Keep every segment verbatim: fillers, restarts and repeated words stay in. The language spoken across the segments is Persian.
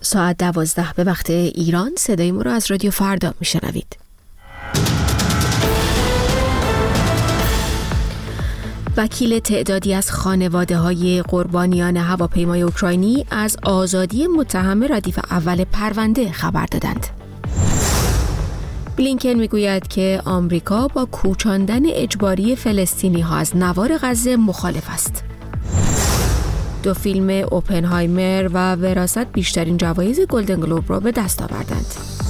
ساعت دوازده به وقت ایران صدای ما را از رادیو فردا میشنوید. وکیل تعدادی از خانواده‌های قربانیان هواپیمای اوکراینی از آزادی متهم ردیف اول پرونده خبر دادند. بلینکن میگوید که آمریکا با کوچاندن اجباری فلسطینی‌ها از نوار غزه مخالف است. دو فیلم اوپنهایمر و وراثت بیشترین جوایز گلدن گلوب را به دست آوردند.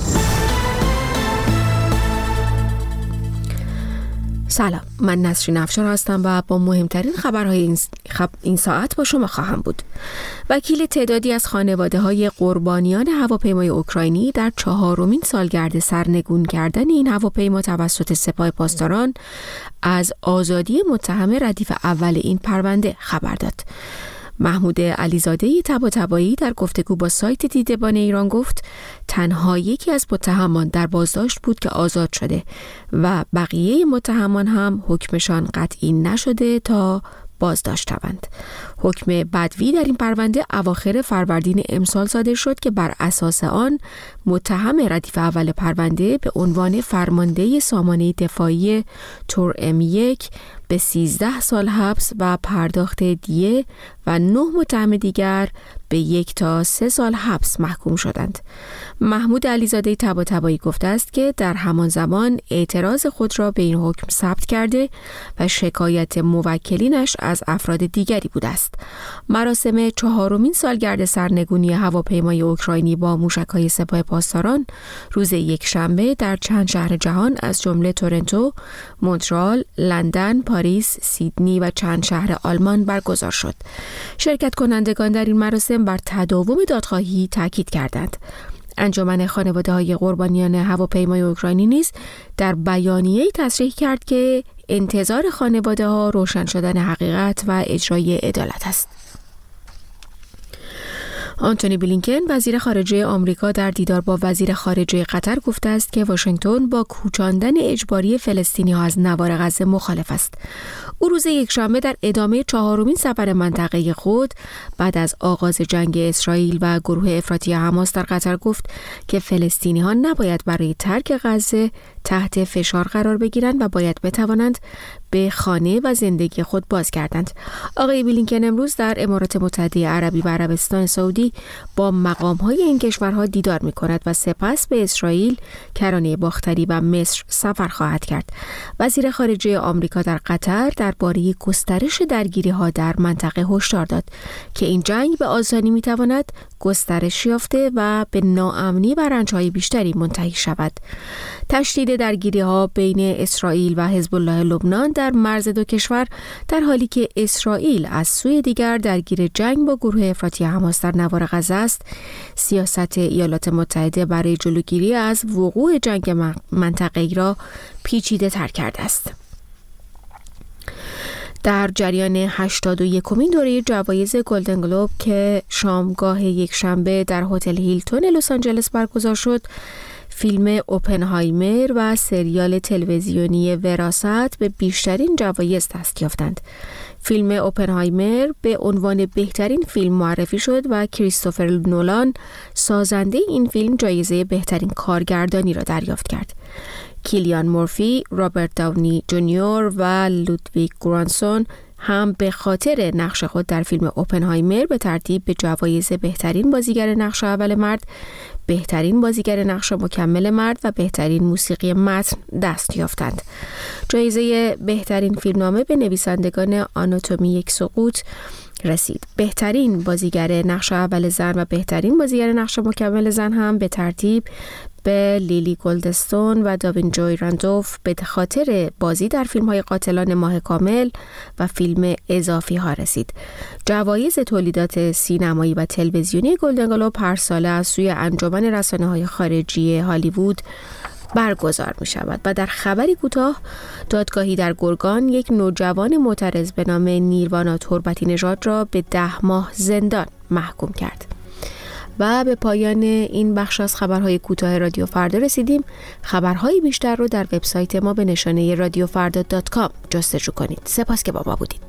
سلام، من نسرین افشار هستم و با مهمترین خبرهای این, خب این ساعت با شما خواهم بود. وکیل تعدادی از خانواده‌های قربانیان هواپیمای اوکراینی در چهارمین سالگرد سرنگون کردن این هواپیما توسط سپاه پاسداران از آزادی متهم ردیف اول این پرونده خبر داد. محمود علیزاده طباطبایی در گفتگو با سایت دیدبان ایران گفت تنها یکی از متهمان در بازداشت بود که آزاد شده و بقیه متهمان هم حکمشان قطعی نشده تا بازداشت شوند. حکم بدوی در این پرونده اواخر فروردین امسال صادر شد که بر اساس آن متهم ردیف اول پرونده به عنوان فرمانده سامانه دفاعی تور ام یک به سیزده سال حبس و پرداخت دیه و نه متهم دیگر به یک تا سه سال حبس محکوم شدند. محمود علیزاده طباطبایی گفته است که در همان زمان اعتراض خود را به این حکم ثبت کرده و شکایت موکلینش از افراد دیگری بوده است. مراسم چهارمین سالگرد سرنگونی هواپیمای اوکراینی با موشک‌های سپاه پاسداران روز یکشنبه در چند شهر جهان از جمله تورنتو، مونترال، لندن، پاریس، سیدنی و چند شهر آلمان برگزار شد. شرکت کنندگان در این مراسم بر تداوم دادخواهی تاکید کردند. انجمن خانواده‌های قربانیان هواپیمای اوکراینی نیز در بیانیه‌ای تصریح کرد که انتظار خانواده‌ها روشن شدن حقیقت و اجرای عدالت است. آنتونی بلینکن وزیر خارجه آمریکا در دیدار با وزیر خارجه قطر گفته است که واشنگتن با کوچاندن اجباری فلسطینی‌ها از نوار غزه مخالف است. او روز یکشنبه در ادامه چهارمین سفر منطقه خود بعد از آغاز جنگ اسرائیل و گروه افراطی حماس در قطر گفت که فلسطینی‌ها نباید برای ترک غزه تحت فشار قرار بگیرند و باید بتوانند به خانه و زندگی خود بازگردند. آقای بلینکن امروز در امارات متحده عربی و عربستان سعودی با مقام‌های این کشورها دیدار می‌کند و سپس به اسرائیل، کرانه باختری و مصر سفر خواهد کرد. وزیر خارجه آمریکا در قطر درباره گسترش درگیری‌ها در منطقه هشدار داد که این جنگ به آسانی می‌تواند گسترش یافته و به ناامنی و رنج‌های بیشتری منتهی شود. تشدید درگیری‌ها بین اسرائیل و حزب الله لبنان در مرز دو کشور در حالی که اسرائیل از سوی دیگر درگیر جنگ با گروه افراطی حماس در نوار غزه است، سیاست ایالات متحده برای جلوگیری از وقوع جنگ منطقه‌ای را پیچیده تر کرده است. در جریان هشتاد و یکمین دوره جوایز گلدن گلوب که شامگاه یکشنبه در هتل هیلتون لس آنجلس برگزار شد، فیلم اوپنهایمر و سریال تلویزیونی وراثت به بیشترین جوایز دست یافتند. فیلم اوپنهایمر به عنوان بهترین فیلم معرفی شد و کریستوفر نولان سازنده این فیلم جایزه بهترین کارگردانی را دریافت کرد. کیلیان مورفی، رابرت داونی جونیور و لودویگ گرانسون هم به خاطر نقش خود در فیلم اوپنهایمر به ترتیب به جوایز بهترین بازیگر نقش اول مرد، بهترین بازیگر نقش مکمل مرد و بهترین موسیقی متن دست یافتند. جایزه بهترین فیلمنامه به نویسندگان آناتومی یک سقوط رسید. بهترین بازیگر نقش اول زن و بهترین بازیگر نقش مکمل زن هم به ترتیب به لیلی گلدستون و داوین جوی راندولف به خاطر بازی در فیلم‌های قاتلان ماه کامل و فیلم اضافی ها رسید. جوایز تولیدات سینمایی و تلویزیونی گلدن گلوب هر ساله از سوی انجمن رسانه‌های خارجی هالیوود برگزار می شود و در خبری کوتاه دادگاهی در گرگان یک نوجوان معترض به نام نیروانا توربتی نژاد را به ده ماه زندان محکوم کرد. و به پایان این بخش از خبرهای کوتاه رادیو فردا رسیدیم. خبرهای بیشتر رو در وبسایت ما به نشانه رادیو فردا دات کام جستجو کنید. سپاس که با ما بودید.